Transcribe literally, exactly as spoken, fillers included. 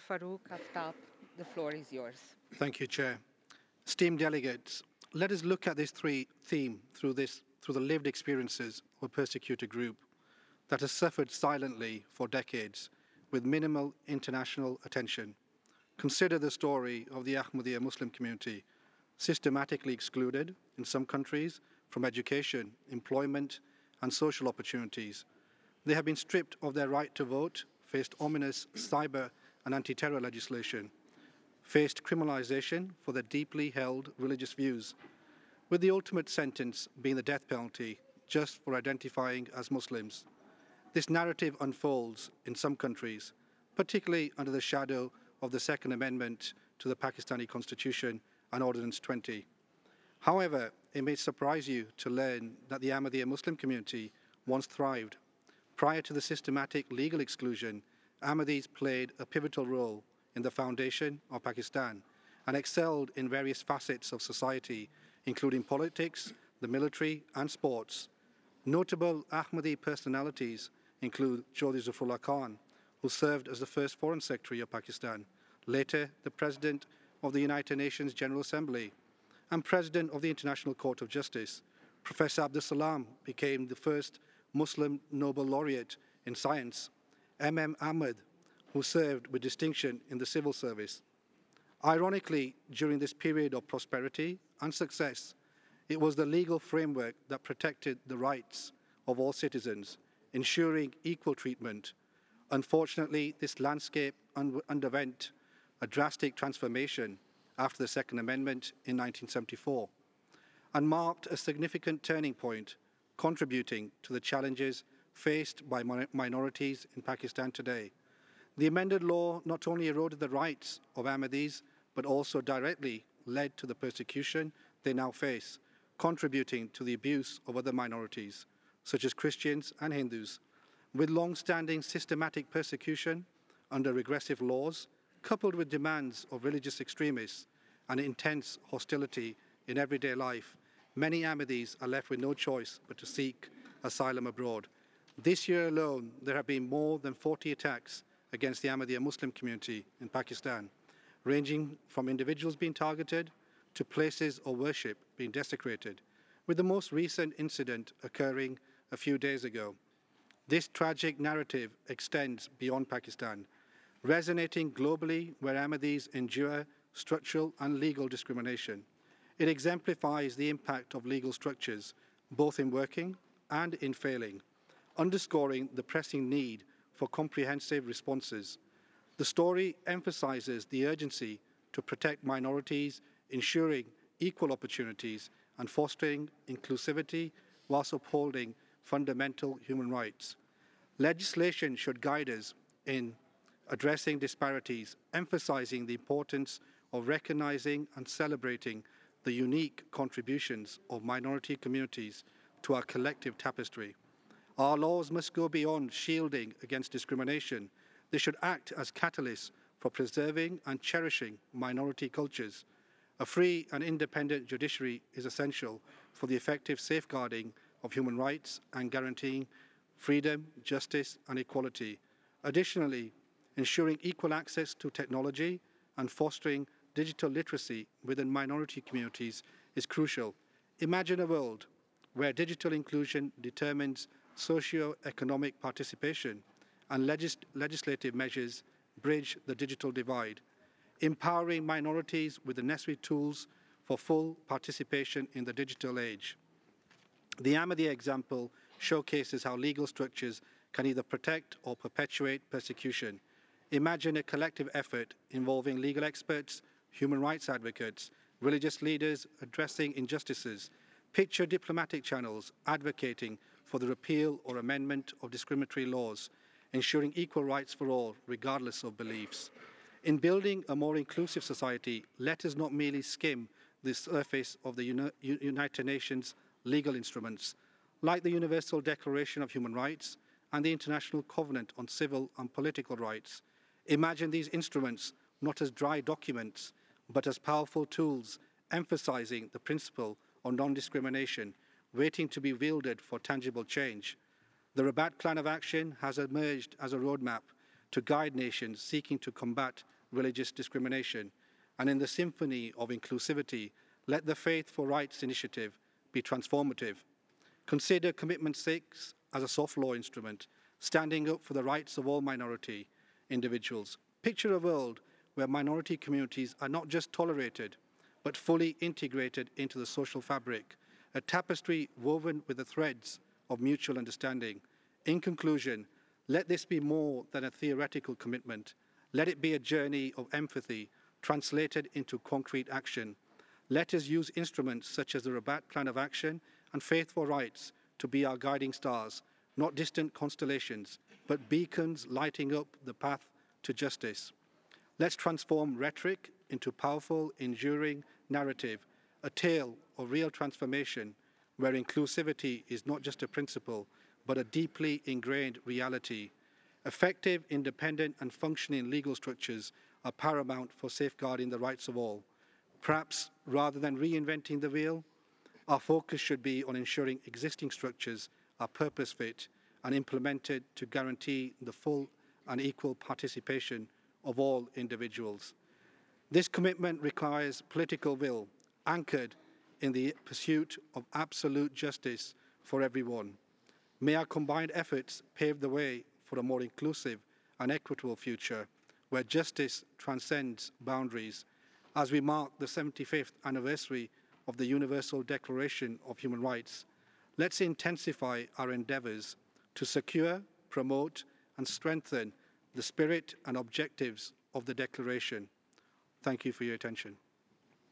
Farouk Aftab, the floor is yours. Thank you, Chair. Esteemed delegates, let us look at this three theme through this through the lived experiences of a persecuted group that has suffered silently for decades with minimal international attention. Consider the story of the Ahmadiyya Muslim community, systematically excluded in some countries from education, employment, and social opportunities. They have been stripped of their right to vote, faced ominous cyber and anti-terror legislation, faced criminalization for their deeply held religious views, with the ultimate sentence being the death penalty just for identifying as Muslims. This narrative unfolds in some countries, particularly under the shadow of the Second Amendment to the Pakistani Constitution and Ordinance twenty. However, it may surprise you to learn that the Ahmadiyya Muslim community once thrived. Prior to the systematic legal exclusion, Ahmadis played a pivotal role in the foundation of Pakistan and excelled in various facets of society, including politics, the military, and sports. Notable Ahmadi personalities include Chaudhry Zafrullah Khan, who served as the first Foreign Secretary of Pakistan, later the President of the United Nations General Assembly, and President of the International Court of Justice. Professor Abdus Salam became the first Muslim Nobel laureate in science. M M Ahmed, who served with distinction in the civil service. Ironically, during this period of prosperity and success, it was the legal framework that protected the rights of all citizens, ensuring equal treatment. Unfortunately, this landscape un underwent a drastic transformation after the Second Amendment in nineteen seventy-four and marked a significant turning point, contributing to the challenges faced by min minorities in Pakistan today. The amended law not only eroded the rights of Ahmadis, but also directly led to the persecution they now face, contributing to the abuse of other minorities, such as Christians and Hindus. With long-standing systematic persecution under regressive laws, coupled with demands of religious extremists and intense hostility in everyday life, many Ahmadis are left with no choice but to seek asylum abroad. This year alone, there have been more than forty attacks against the Ahmadiyya Muslim community in Pakistan, ranging from individuals being targeted to places of worship being desecrated, with the most recent incident occurring a few days ago. This tragic narrative extends beyond Pakistan, resonating globally where Ahmadis endure structural and legal discrimination. It exemplifies the impact of legal structures, both in working and in failing, underscoring the pressing need for comprehensive responses. The story emphasizes the urgency to protect minorities, ensuring equal opportunities and fostering inclusivity whilst upholding fundamental human rights. Legislation should guide us in addressing disparities, emphasizing the importance of recognizing and celebrating the unique contributions of minority communities to our collective tapestry. Our laws must go beyond shielding against discrimination. They should act as catalysts for preserving and cherishing minority cultures. A free and independent judiciary is essential for the effective safeguarding of human rights and guaranteeing freedom, justice and equality. Additionally, ensuring equal access to technology and fostering digital literacy within minority communities is crucial. Imagine a world where digital inclusion determines socio-economic participation and legis legislative measures bridge the digital divide, empowering minorities with the necessary tools for full participation in the digital age. The Ahmadiyya example showcases how legal structures can either protect or perpetuate persecution. Imagine a collective effort involving legal experts, human rights advocates, religious leaders addressing injustices. Picture diplomatic channels advocating for the repeal or amendment of discriminatory laws, ensuring equal rights for all, regardless of beliefs. In building a more inclusive society, let us not merely skim the surface of the Uni United Nations legal instruments, like the Universal Declaration of Human Rights and the International Covenant on Civil and Political Rights. Imagine these instruments not as dry documents, but as powerful tools emphasizing the principle of non-discrimination, waiting to be wielded for tangible change. The Rabat Plan of Action has emerged as a roadmap to guide nations seeking to combat religious discrimination. And in the symphony of inclusivity, let the Faith for Rights initiative be transformative. Consider Commitment six as a soft law instrument, standing up for the rights of all minority individuals. Picture a world where minority communities are not just tolerated, but fully integrated into the social fabric, a tapestry woven with the threads of mutual understanding. In conclusion, let this be more than a theoretical commitment. Let it be a journey of empathy translated into concrete action. Let us use instruments such as the Rabat Plan of Action and Faith for Rights to be our guiding stars, not distant constellations, but beacons lighting up the path to justice. Let's transform rhetoric into powerful, enduring narrative, a tale of real transformation where inclusivity is not just a principle, but a deeply ingrained reality. Effective, independent and functioning legal structures are paramount for safeguarding the rights of all. Perhaps rather than reinventing the wheel, our focus should be on ensuring existing structures are purpose-fit and implemented to guarantee the full and equal participation of all individuals. This commitment requires political will, anchored in the pursuit of absolute justice for everyone. May our combined efforts pave the way for a more inclusive and equitable future, where justice transcends boundaries. As we mark the seventy-fifth anniversary of the Universal Declaration of Human Rights, let's intensify our endeavours to secure, promote and strengthen the spirit and objectives of the Declaration. Thank you for your attention.